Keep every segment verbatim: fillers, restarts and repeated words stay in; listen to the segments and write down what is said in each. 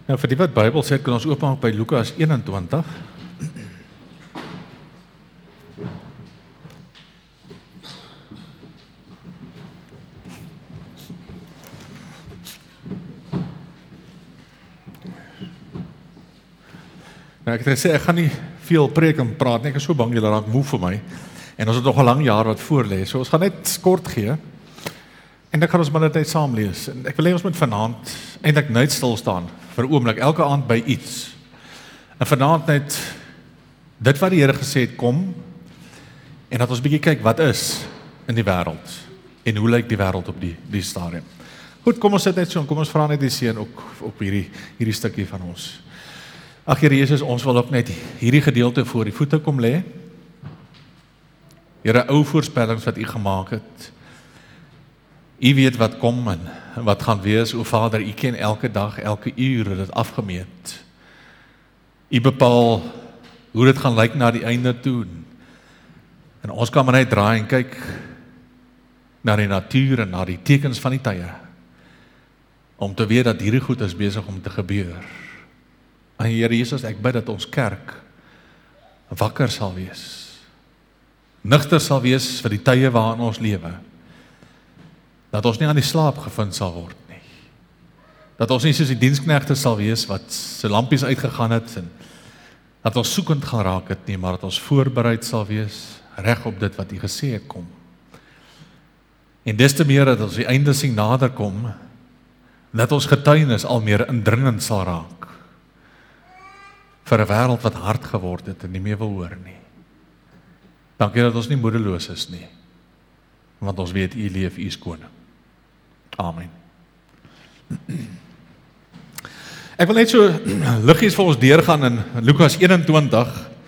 Nou, vir die wat Bybel sê, kan ons oopmaak by Lukas eenentwintig. Nou, ek het gesê, ek gaan nie veel preek en praat nie, ek is so bang, julle raak moe vir my, en ons het nog 'n lang jaar wat voor lê, so ons gaan net kort gee, en ek gaan ons maar net saam lees, en ek wil hê ons moet vanaand eintlik net stil staan, vir 'n oomblik, elke aand by iets, en vanaand net, dit wat die Here gesê het, kom, en dat ons bietjie kyk, wat is in die wêreld, en hoe lyk die wêreld op die, die stadium. Goed, kom ons sit net so, kom ons vra net die seën ook op hierdie, hierdie stukkie van ons. Ag Here Jesus, ons wil ook net hierdie gedeelte voor die voete kom lê. Here, ou voorspellings wat U gemaak het. U weet wat kom en wat gaan wees, o Vader, U ken elke dag, elke uur het dit afgemeet. U bepaal hoe dit gaan lyk na die einde toe. En ons kan maar net draai en kyk na die natuur en na die tekens van die tye, om te weet dat hierdie goed is besig om te gebeur. En Here Jesus, ek bid dat ons kerk wakker sal wees, nugter sal wees vir die tye waarin ons lewe, dat ons nie aan die slaap gevind sal word nie, dat ons nie soos die diensknegte sal wees, wat se lampies uitgegaan het, en dat ons soekend gaan raak het nie, maar dat ons voorbereid sal wees, reg op dit wat U gesê het kom. En des te meer dat ons die einde sien nader kom, dat ons getuienis al meer indringend sal raak, vir 'n wêreld wat hard geword het en nie meer wil hoor nie. Dankie dat ons nie moedeloos is nie, want ons weet U leef, U is koning. Amen. Ek wil net so liggies vir ons deurgaan in Lukas eenentwintig,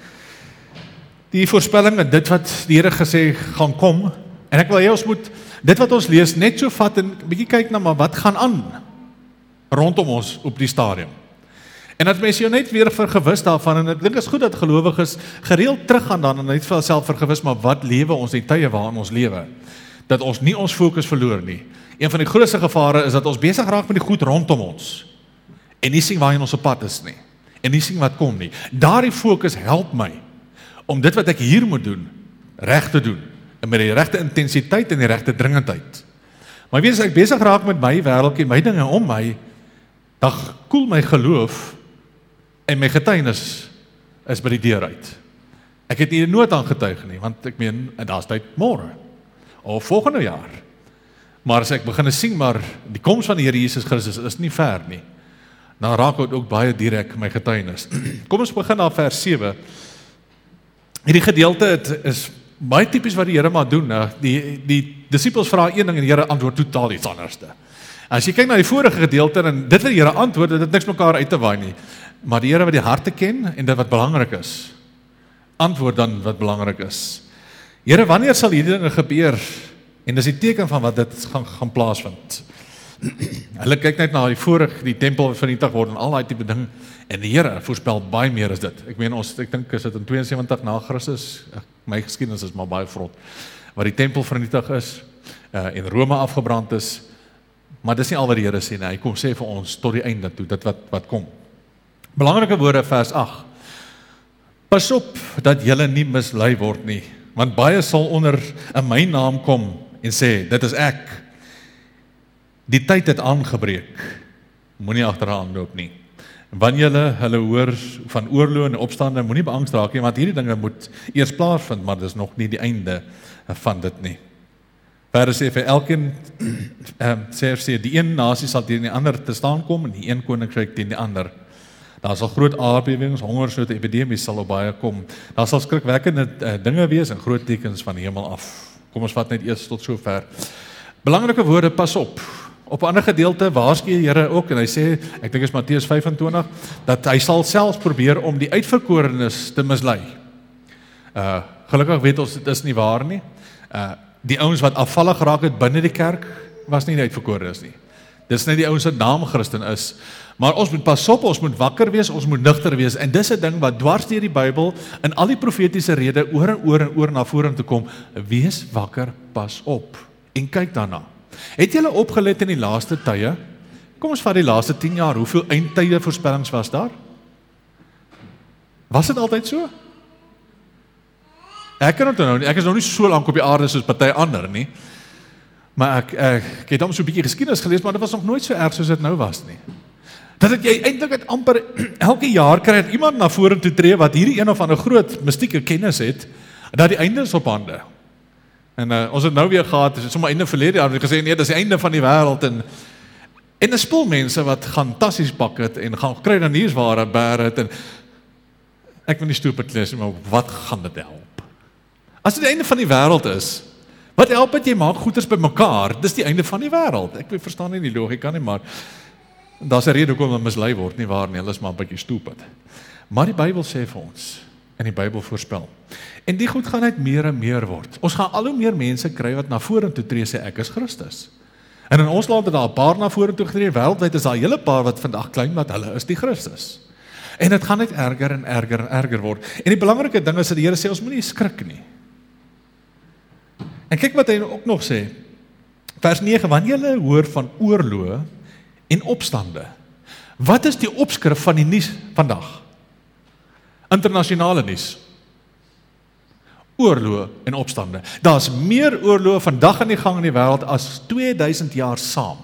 die voorspelling en dit wat die Here gesê gaan kom, en ek wil hê ons moet dit wat ons lees net so vat en 'n bietjie kyk na maar wat gaan aan rondom ons op die stadium. En dat mense jou net weer vergewis daarvan, en ek dink is goed dat gelowiges gereeld teruggaan dan, en net vir hulself vergewis, maar wat lewe ons die tye waarin ons lewe, dat ons nie ons fokus verloor nie. Een van die grootste gevare is dat ons besig raak met die goed rondom ons, en nie sien waarheen ons op pad is nie, en nie sien wat kom nie. Daardie fokus help my, om dit wat ek hier moet doen, reg te doen, en met die regte intensiteit en die regte dringendheid. Maar weet as ek besig raak met my wêreldjie, my dinge om my, dan koel my geloof, en my getuienis is by die deur uit. Ek het nie nood aan getuig nie, want ek meen, en daar's tyd môre, of volgende jaar. Maar as ek begin sien, maar die koms van die Here Jesus Christus is nie ver nie, dan raak dit ook baie direk my getuienis. Kom ons begin na vers sewe. Hierdie gedeelte het, is baie tipies wat die Here maar doen. Die, die disippels vra een ding en die Here antwoord totaal iets anderste. As jy kyk na die vorige gedeelte, en dit wat die Here antwoord, dit het niks mekaar uit te waai nie. Maar die Here wat die harte ken, en dit wat belangrik is, antwoord dan wat belangrik is. Here, wanneer sal hierdie dinge gebeur? En dis die teken van wat dit gaan, gaan plaasvind. Hulle kyk net na die vorige, die tempel wat vernietig word, en al daai tipe ding, en die Here voorspel baie meer as dit. Ek meen ons, ek dink is dit in twee sewentig na Christus, my geskiedenis is maar baie vrot, waar die tempel vernietig is, uh, en Rome afgebrand is, maar dis nie al wat die Here sê nie, hy kom sê vir ons, tot die einde toe, dit wat, wat kom. Belangrike woorde, vers agt. Pas op, dat julle nie mislei word nie, want baie sal onder in my naam kom, en sê, dit is ek. Die tyd het aangebreek, moenie agteraan loop nie. Wanneer julle hulle hoor van oorloë en opstande, moenie beangst raak nie, want hierdie dinge moet eers plaasvind, maar dis nog nie die einde van dit nie. Verder sê vir elkeen, uh, sê, sê, die een nasie sal teen die ander te staan kom, en die een koninkryk teen die ander. Daar sal groot aardbewings, hongersnood, epidemies sal op baie kom. Daar sal skrikwekkende uh, dinge wees, en groot tekens van die hemel af. Kom ons vat net eers tot so ver. Belangrike woorde, pas op. Op 'n ander gedeelte waarsku die Here ook, en hy sê, ek dink is Matteus vyf-en-twintig, dat hy sal selfs probeer om die uitverkorenes te mislei. Uh, gelukkig weet ons, dit is nie waar nie. Uh, die ouens wat afvallig geraak het binne die kerk, was nie die uitverkorenes nie. Dis net die ouens wat naam Christen is. Maar ons moet pas op, ons moet wakker wees, ons moet nugter wees, en dis 'n ding wat dwars deur die Bybel, in al die profetiese rede, oor en oor en oor na vore te kom, wees wakker, pas op, en kyk daarna. Het julle opgelet in die laaste tye, Kom ons vat die laaste tien jaar, hoeveel eindtye voorspellings was daar? Was dit altyd so? Ek kan onthou nie, ek is nog nie so lank op die aarde soos party ander nie, maar ek, ek, ek het dan so 'n bietjie geskiedenis gelees, maar dit was nog nooit so erg soos dit nou was nie. Dat het jy eintlik het amper elke jaar kry dat iemand na vore toe tree wat hierdie een of ander groot mystieke kennis het, dat die einde is op hande. En uh, ons het nou weer gehad, het sommer einde verlede jaar, het gesê nee, dis die einde van die wêreld en en 'n spul mense wat gaan tassies pak het en gaan kry dan nuusware bære het en ek wil nie stupid lees, maar wat gaan dit help? As dit die einde van die wêreld is, wat help dit jy maak goeders bymekaar? Dis die einde van die wêreld. Ek verstaan nie die logika nie, maar daar's 'n rede hoekom hulle mislei word, nie waar nie, hulle is maar 'n bietjie stupid. Maar die Bybel sê vir ons, en die Bybel voorspel. En die goed gaan net meer en meer word. Ons gaan al hoe meer mense kry wat na vorentoe tree sê ek is Christus. En in ons land het daar 'n paar na vorentoe getree, wêreldwyd is daar 'n hele paar wat vandag claim dat hulle is die Christus. En dit gaan net erger en erger en erger word. En die belangrike ding is dat die Here sê ons moenie skrik nie. En kyk wat hy ook nog sê. Vers nege, wanneer julle hoor van oorloë en opstande. Wat is die opskrif van die nuus vandag? Internasionale nuus. Oorloë en opstande. Daar's meer oorloë vandag aan die gang in die wêreld as twee duisend jaar saam.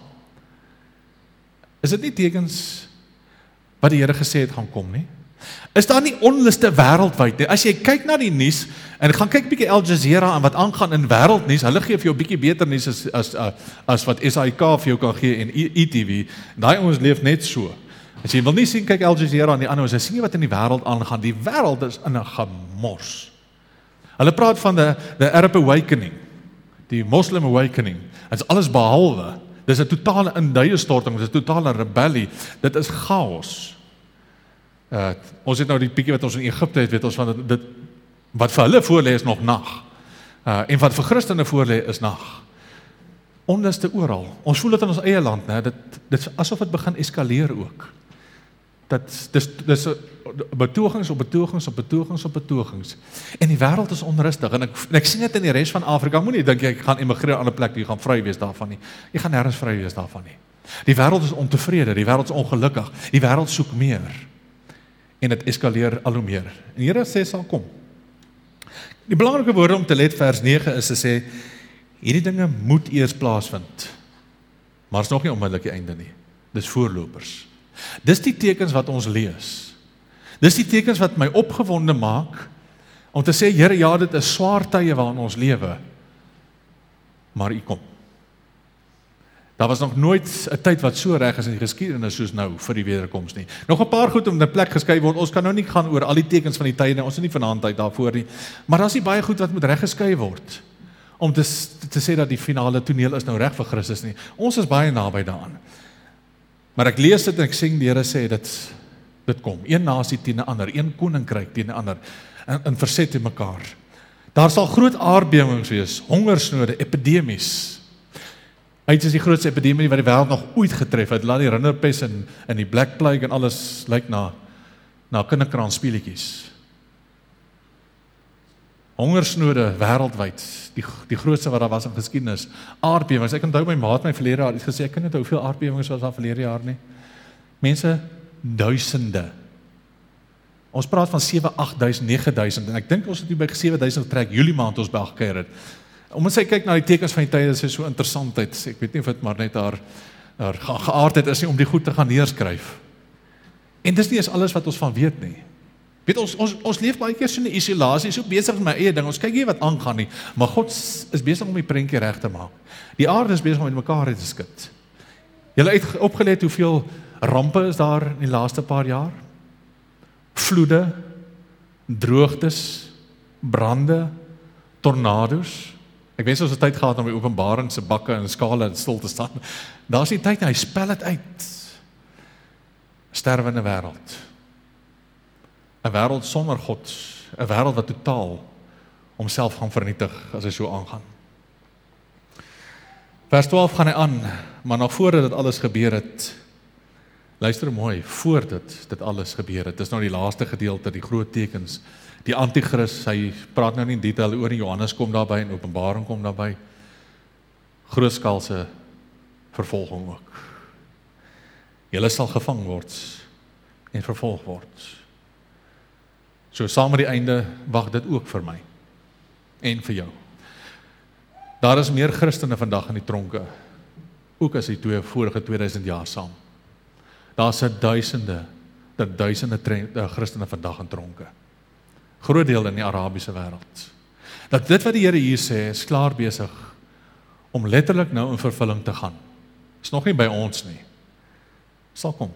Is dit nie tekens wat die Here gesê het gaan kom nie? Is daar nie onluste wêreldwyd nie? As jy kyk na die nuus en gaan kyk bietjie Al Jazeera en wat aangaan in wêreldnuus, hulle gee vir jou bietjie beter nuus as as as wat S A I K vir jou kan gee en E T V. Daai ons leef net so. As jy wil nie sien kyk Al Jazeera en die ander, as jy sien wat in die wêreld aangaan, die wêreld is in 'n gemors. Hulle praat van die the Arab Awakening, die Muslim Awakening. Dit is alles behalwe. Dis 'n totale induiestorting, dis 'n totale rebellie. Dit is chaos. Uh, ons het nou die bietjie wat ons in Egipte het, weet ons van dit, dit wat vir hulle voorlê is nog nag. Uh, en wat vir Christene voorlê is nag. Onluste oral. Ons voel dit in ons eie land, né? Dit dit is asof dit begin eskaleer ook. Dat dis dis betogings op betogings op betogings op betogings. En die wêreld is onrustig en ek en ek sien dit in die res van Afrika. Moenie dink jy gaan emigreer aan 'n plek jy gaan vry wees daarvan nie. Jy gaan nêrens vry wees daarvan nie. Die wêreld is ontevrede, die wêreld is ongelukkig. Die wêreld soek meer. En dit eskaleer al hoe meer. En Here sê sal kom. Die belangrike woorde om te let vers nege is te sê hierdie dinge moet eers plaasvind. Maar is nog nie onmiddellik die einde nie. Dis voorlopers. Dis die tekens wat ons lees. Dis die tekens wat my opgewonde maak om te sê Here, ja, dit is swaar tye waarin ons lewe. Maar U kom. Daar was nog nooit 'n tyd wat so reg is in die geskiedenis soos nou vir die wederkoms nie. Nog 'n paar goed om 'n plek geskei word. Ons kan nou nie gaan oor al die tekens van die tye nie. Ons is nie vanaand tyd daarvoor nie. Maar daar's nie baie goed wat moet reggeskei word om te te sê dat die finale toneel is nou reg vir Christus nie. Ons is baie naby daaraan. Maar ek lees dit en ek sien die Here sê dit dit kom. Een nasie teen 'n ander, een koninkryk teen 'n ander in, in verset te mekaar. Daar sal groot aardbewings wees, hongersnode, epidemies. Hy is die grootste epidemie wat die wêreld nog ooit getref het. Laat die rinderpes en en die black plague en alles lyk na na kinderkraan speletjies. Hongersnode wêreldwyd, die die grootste wat daar was in geskiedenis. Aardbewings. Ek onthou my maat my verlede jaar het gesê ek kan net hoeveel aardbewings was daar verlede jaar nie. Mense duisende. Ons praat van sewe, agt duisend, nege duisend en ek dink ons het hier by sewe duisend trek Julie maand ons by gekeer het. Om ons sê kyk na die tekens van die tye, dit is so interessantheid. Ek weet nie of dit maar net daar daar geaardheid is nie om die goed te gaan neerskryf. En dis nie eens alles wat ons van weet nie. Weet ons ons ons leef baie keer so in 'n isolasie, so besig met my eie ding. Ons kyk nie wat aangaan nie, maar God is besig om die prentjie reg te maak. Die aarde is besig om mekaar te skud. Julle het opgelet hoeveel rampe is daar in die laaste paar jaar? Vloede, droogtes, brande, tornado's. Ek wens ons het tyd gehad om die Openbaring se bakke en skale stil te staan. Daar's nie tyd nie, hy spel dit uit. Sterwende wêreld. 'n Wêreld sonder God, 'n wêreld wat totaal homself gaan vernietig as hy so aangaan. Vers twaalf gaan hy aan, maar nog voordat dit alles gebeur het, luister mooi, voordat dit alles gebeur het, dis nou die laaste gedeelte, die groot tekens, die antichrist, hy praat nou nie in detail oor nie, Johannes kom daarby en Openbaring kom daarby, grootskaalse vervolging ook. Julle sal gevang word en vervolg word. So saam met die einde wag dit ook vir my en vir jou. Daar is meer Christene vandag in die tronke, ook as die twee vorige tweeduisend jaar saam. Daar is duisende, dat duisende Christene vandag in tronke. Groot deel in die Arabiese wêreld. Dat dit wat die Here hier sê, is klaar besig om letterlik nou in vervulling te gaan. Is nog nie by ons nie. Sal kom.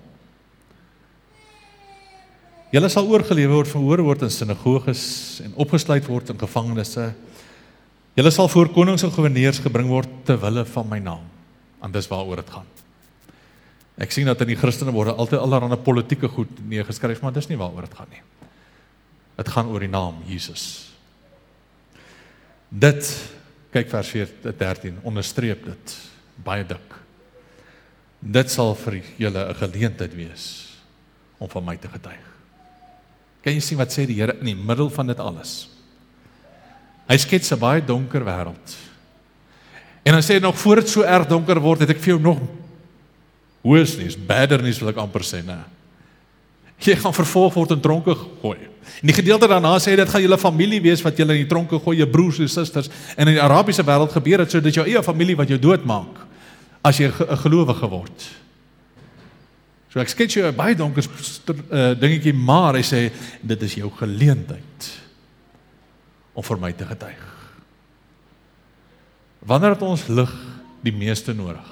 Julle sal oorgelewer word, verhoor word in sinagoges en opgesluit word in gevangenisse. Julle sal voor konings en goewerneurs gebring word ter wille van my naam. En dis waaroor dit gaan. Ek sien dat in die Christene word altyd allerlei politieke goed neergeskryf, maar dis nie waaroor dit gaan nie. Dit gaan oor die naam Jesus. Dit, kyk vers dertien, onderstreep dit baie dik. Dit sal vir julle 'n geleentheid wees om van my te getuig. Kan jy sien wat sê die Here in die middel van dit alles? Hy skets 'n baie donker wêreld. En dan sê hy nog, voor dit so erg donker word, het ek vir jou nog hoes nie, badder nie, wil ek amper sê, nee. Jy gaan vervolg word in tronke gooi. En die gedeelte daarna sê, dit gaan julle familie wees wat julle in die tronke gooi, jou broers en susters, en in die Arabiese wêreld gebeur het, so dit jou eie familie wat jou doodmaak, as jy 'n gelowige word. So ek skets jou 'n baie donker uh, dingetjie, maar hy sê, dit is jou geleentheid om vir my te getuig. Wanneer het ons lig die meeste nodig?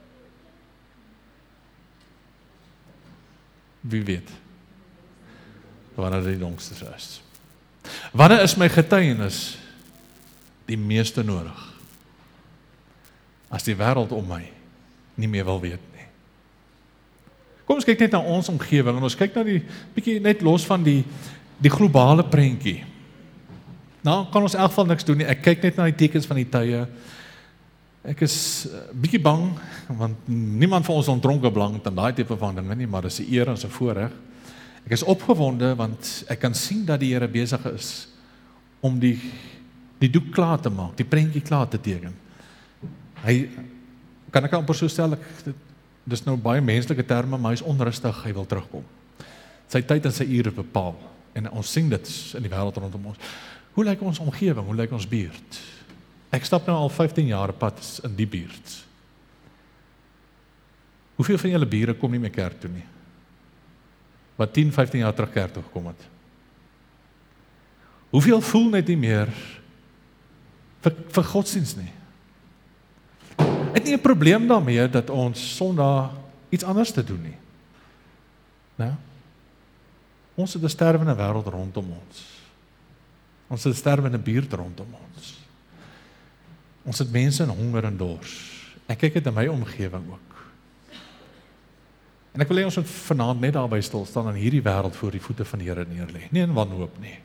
Wie weet? Wanneer dit die donkste is. Wanneer is my getuienis die meeste nodig? As die wêreld om my nie meer wil weet nie. Kom ons kyk net na ons omgewing en ons kyk na die bietjie net los van die die globale prentjie. Nou kan ons in elk geval niks doen nie. Ek kyk net na die tekens van die tye. Ek is uh, bietjie bang, want niemand van ons ontronke belang aan daai tipe van dinge nie, maar dis 'n eer en 'n voorreg. Ek is opgewonde, want ek kan sien dat die Here besig is om die, die doek klaar te maak, die prentjie klaar te teken. Hy, kan ek amper so stel, ek, dit, dis nou baie menslike terme, maar hy is onrustig, hy wil terugkom. Sy tyd en sy ure bepaal, en ons sien dit in die wêreld rondom ons. Hoe lyk ons omgewing, hoe lyk ons buurt? Ek stap nou al vyftien jaar pad in die buurt. Hoeveel van julle bure kom nie meer kerk toe nie? Wat tien, vyftien jaar terug kerk toe gekom het? Hoeveel voel net nie meer vir, vir godsdienst nie? Het nie 'n probleem daarmee dat ons Sondag iets anders te doen nie. Nou, ons het 'n sterwende wêreld rondom ons. Ons het 'n sterwende buurt rondom ons. Ons het mense in honger en dors. Ek kyk dit in my omgewing ook. En ek wil hê ons moet vanaand net daarby stil staan en hierdie wêreld voor die voete van die Here neerlê. Nie in wanhoop nie.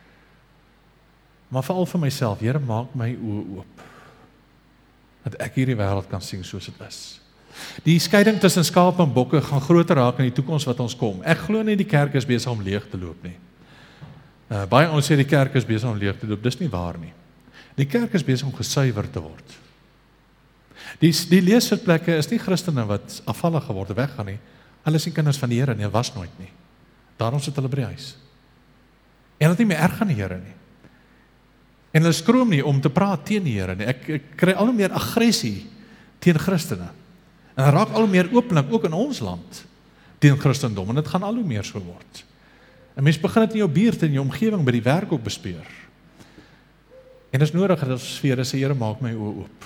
Maar veral vir myself, Here, maak my oë oop. Dat ek hierdie wêreld kan sien soos dit is. Die skeiding tussen skaap en bokke gaan groter raak in die toekoms wat ons kom. Ek glo nie die kerk is besig om leeg te loop nie. Uh, baie ons sê die kerk is besig om leeg te loop, dis nie waar nie. Die kerk is besig om gesuiwer te word. Die, die leesplekke is nie Christene wat afvallig geword weggaan nie. Hulle is nie kinders van die Here nie, was nooit nie. Daarom sit hulle by die huis. En hulle het nie meer erg aan die Here nie. En hulle skroom nie om te praat teen die Here nie. Ek, ek kry al hoe meer aggressie teen Christene. En dit raak al hoe meer openlik ook in ons land teen Christendom en dit gaan al hoe meer so word. En mens begin dit in jou buurt en jou omgewing by die werk ook bespeur. En dit is nodig dat ons vir Here sê, Here, maak my oë oop.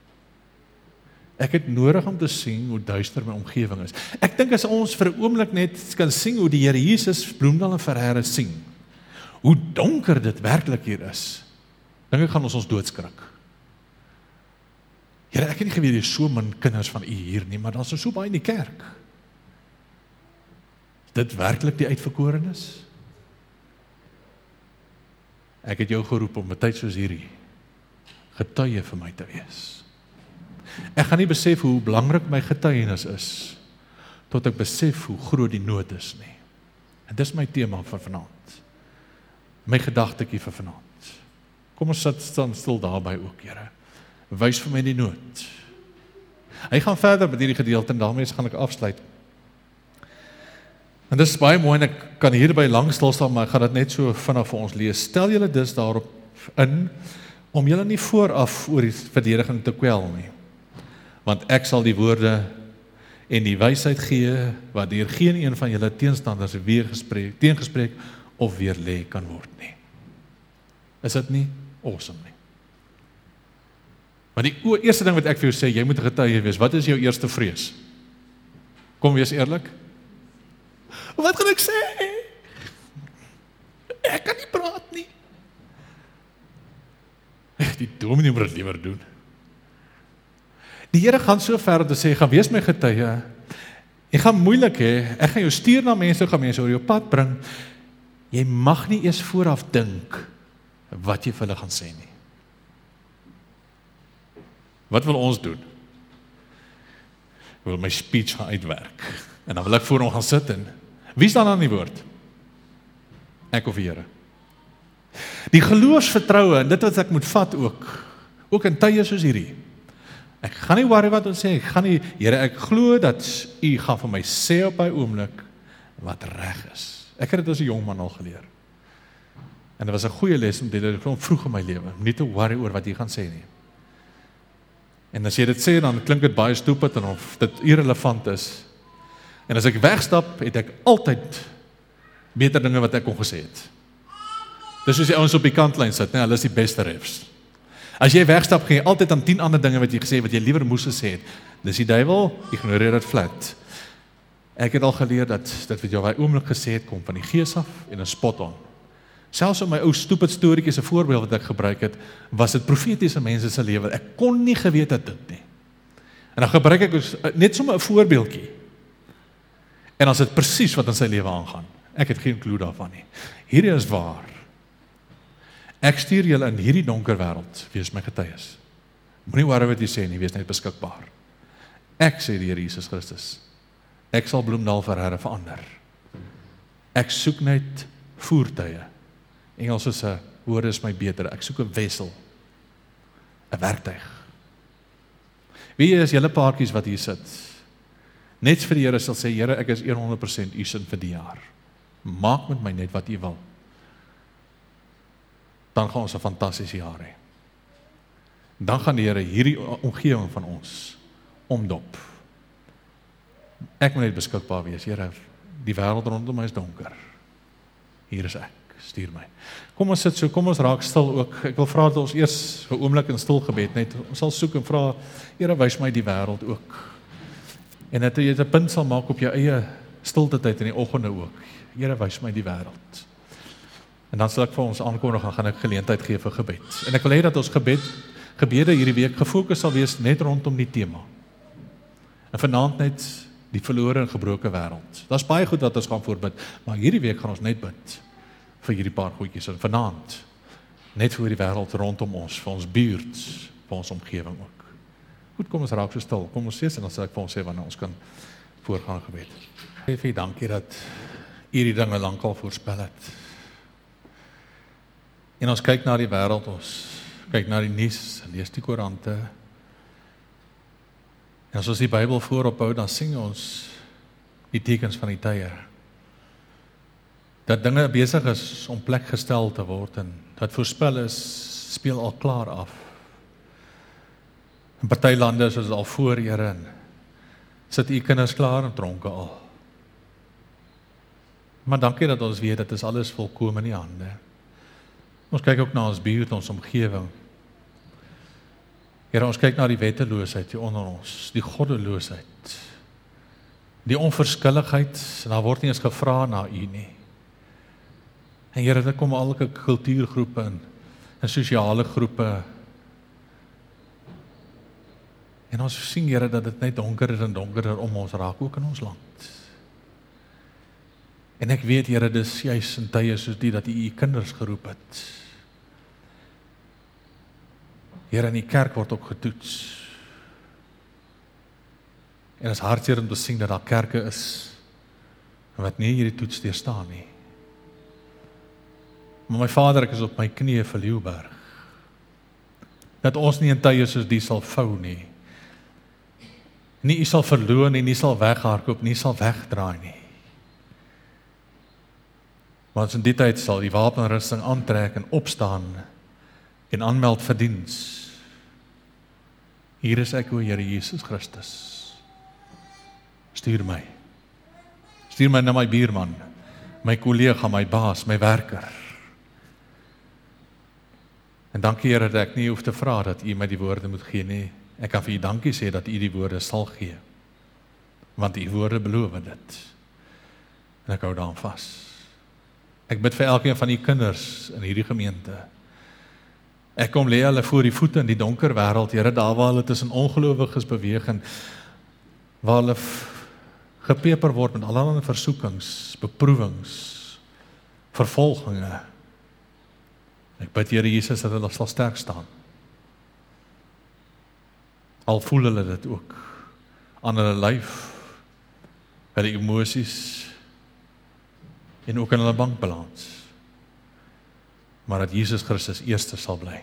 Ek het nodig om te sien hoe duister my omgewing is. Ek dink as ons vir 'n oomblik net kan sien hoe die Here Jesus Bloemdal en Ferreira sien, hoe donker dit werklik hier is, dink ek gaan ons ons doodskrik. Here, ek het nie geweet jy so min kinders van u hier nie, maar daar's so baie in die kerk. Is dit werklik die uitverkorenes? Ek het jou geroep om 'n tyd soos hierdie getuie vir my te wees. Ek gaan nie besef hoe belangrik my getuienis is, tot ek besef hoe groot die nood is nie. En dis my tema vir vanaand. My gedagtetjie vir vanaand. Kom ons sit staan stil daarby ook, Here. Wys vir my die nood. Hy gaan verder met hierdie gedeelte en daarmee gaan ek afsluit. En dis baie mooi en ek kan hierby lank stil staan, maar ek gaan dit net so vinnig vir ons lees. Stel julle dus daarop in, om julle nie vooraf oor die verdediging te kwel nie. Want ek sal die woorde en die wysheid gee, wat deur geen een van julle teenstanders weer gespreek, teengespreek of weer lê kan word nie. Is dit nie awesome nie? Maar die eerste ding wat ek vir jou sê, jy moet 'n getuie wees. Wat is jou eerste vrees? Kom wees eerlik. Wat gaan ek sê? Ek kan nie praat nie. Die dominee moet dit liewer doen. Die Here gaan so ver om te sê, gaan wees my getuie. Jy gaan moeilik hê, ek gaan jou stuur na mense, gaan mense oor jou pad bring. Jy mag nie eers vooraf dink wat jy vir hulle gaan sê nie. Wat wil ons doen? Ek wil my speech gaan uitwerk. En dan wil ek voor hom gaan sit en wie staan aan die woord? Ek of die Here? Die geloofsvertroue, en dit wat ek moet vat ook, ook in tye soos hierdie. Ek gaan nie worry wat ons sê, ek gaan nie, Here, ek glo dat U gaan vir my sê op my oomblik wat reg is. Ek het dit as 'n jong man al geleer. En dit was 'n goeie les om dit vroeg in my lewe, nie te worry oor wat jy gaan sê nie. En as jy dit sê, dan klink dit baie stupid en of dit irrelevant is. En as ek wegstap, het ek altyd beter dinge wat ek kon gesê het. Dis soos die ouens op die kantlyn sit, nee, hulle is die beste refs. As jy wegstap, gaan jy altyd aan tien ander dinge wat jy gesê, wat jy liewer moes gesê het. Dis die duiwel, ignoreer dit flat. Ek het al geleer dat dit wat jy op my oomblik gesê het, kom van die gees af en 'n spot on. Selfs op my ou stupid storieetjies, 'n voorbeeld wat ek gebruik het, was dit profetiese mense se lewe. Ek kon nie geweet het dit nie. En dan gebruik ek net sommer 'n voorbeeldjie. En dan is dit presies wat in sy lewe aangaan. Ek het geen klou daarvan nie. Hierdie is waar. Ek stuur julle in hierdie donker wêreld, wees my getuies. Moenie worry wat jy sê nie, wees net beskikbaar. Ek sê die Here Jesus Christus. Ek sal Bloemdal vir Here verander. Ek soek net voertuie. Engels is 'n woord is my beter. Ek soek 'n wessel. 'n werktuig. Wie is julle paartjies wat hier sit? Net vir die Here sal sê, Here, ek is honderd persent U sin vir die jaar. Maak met my net wat U wil. Dan gaan ons 'n fantastiese jaar hê. Dan gaan die Here hierdie omgewing van ons omdop. Ek moet net beskikbaar wees, Here, die wêreld rondom my is donker. Hier is ek, stuur my. Kom ons sit so, kom ons raak stil ook. Ek wil vra dat ons eers 'n oomblik in stil gebed net, ons sal soek en vra, Here, wys my die wêreld ook. En dat jy 'n punt sal maak op jou eie stilte tyd in die oggende ook. Here, wys my die wêreld. En dan sal ek vir ons aankondig, dan gaan ek geleentheid gee vir gebed. En ek wil hê dat ons gebed, gebede hierdie week gefokus sal wees net rondom die tema. En vanaand net die verlore en gebroke wêreld. Daar's baie goed wat ons gaan voorbid, maar hierdie week gaan ons net bid vir hierdie paar goedjies. En vanaand net vir die wêreld rondom ons, vir ons buurt, vir ons omgewing ook. Goed, kom ons raak so stil. Kom ons sê en dan sal ek vir ons sê wanneer ons kan voorgaan gebed. Baie dankie dat U die dinge lankal voorspel het. En ons kyk na die wêreld, ons kyk na die nuus, lees die koerante. En as ons die Bybel voorop hou, dan sien ons die tekens van die tye. Dat dinge besig is om plek gestel te word en dat voorspel is, speel al klaar af. In party lande is dit al voor, Here, en sit U kinders klaar en tronke al. Maar dankie dat ons weet, dit is alles volkome in die hande. Ons kyk ook na ons buurt, ons omgewing. Here, ons kyk na die wetteloosheid hier onder ons, die goddeloosheid, die onverskilligheid, en daar word nie eens gevra na U nie. En Here, dit kom al elke kultuurgroepe en, en sosiale groepe. En ons sien, Here, dat dit net donkerder en donkerder om ons raak, ook in ons land. En ek weet, Here, dis juis in tye soos die, dat U U kinders geroep het. Here, in die kerk word ook getoets. En is hartseer om te sien dat daar kerke is, wat nie hierdie toets deurstaan nie. Maar my Vader, ek is op my knieë vir Leeuberg, dat ons nie in tye soos die sal vou nie. Nie U sal verloon nie, nie sal weghardloop, nie sal wegdraai nie. Maar ons in die tyd sal die wapenrusting aantrek en opstaan en aanmeld vir diens. Hier is ek, o Here Jesus Christus. Stuur my. Stuur my na my buurman, my kollega, my baas, my werker. En dankie Here dat ek nie hoef te vra dat U my die woorde moet gee nie. Ek kan vir U dankie sê dat U die woorde sal gee. Want U woorde beloof dit. En ek hou daaraan vas. Ek bid vir elkeen van U kinders in hierdie gemeente. Ek kom lê hulle voor die voete in die donker wêreld, Here, daar waar hulle tussen ongelowiges beweeg en waar hulle gepeper word met allerlei versoekings, beproewings, vervolginge. Ek bid Here Jesus dat hulle sal sterk staan. Al voel hulle dit ook aan hulle lyf, by die emosies en ook in hulle bankbalans. Maar dat Jesus Christus eerste sal bly.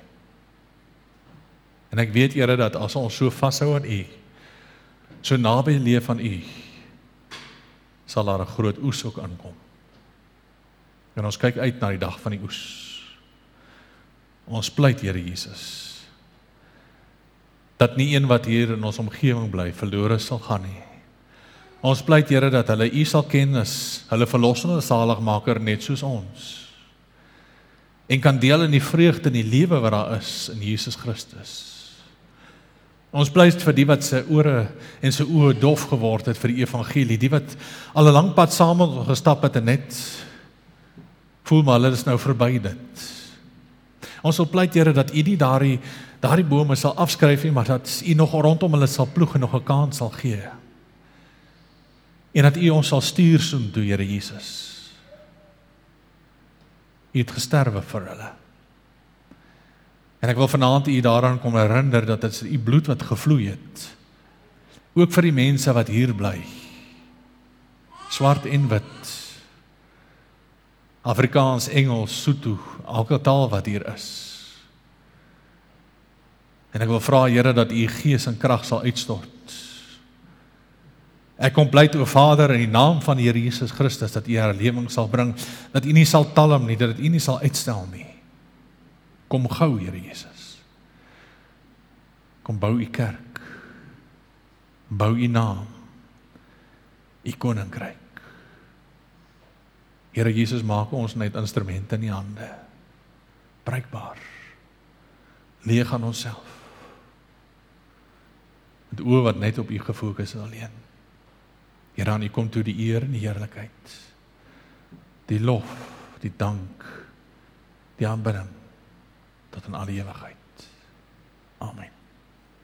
En ek weet Here dat as ons so vashou aan U, so naby leef aan U, sal daar 'n groot oes ook aankom. En ons kyk uit na die dag van die oes. Ons pleit Here Jesus, dat nie een wat hier in ons omgewing bly, verlore sal gaan nie. Ons pleit Here dat hulle U sal ken as hulle verlossende saligmaker net soos ons. En kan deel in die vreugde en die lewe wat daar is in Jesus Christus. Ons pleit vir die wat sy ore en sy oë dof geword het vir die evangelie, die wat al 'n lang pad saam met ons gestap het en net voel maar hulle is nou verby dit. Ons wil pleit Here dat U nie daardie daardie bome sal afskryf nie, maar dat U nog rondom hulle sal ploeg en nog 'n kans sal gee. En dat U ons sal stuur soontoe, Here Jesus. U het gesterwe vir hulle. En ek wil vanaand U daaraan kom herinner dat dit is U bloed wat gevloei het. Ook vir die mense wat hier bly. Swart en wit. Afrikaans, Engels, Sotho, elke taal wat hier is. En ek wil vra Here dat U Gees en krag sal uitstort. Ek kom pleit o Vader in die naam van die Here Jesus Christus dat U herlewing sal bring, dat U nie sal talm nie, dat U nie sal uitstel nie. Kom gou, Here Jesus. Kom bou U kerk. Bou U naam. U koninkryk. Here Jesus, maak ons net instrumente in die hande. Bruikbaar. Leeg aan onsself. Met oë wat net op U gefokus is alleen. Here, aan U kom toe die eer en die heerlikheid. Die lof, die dank, die aanbidding tot in alle ewigheid. Amen.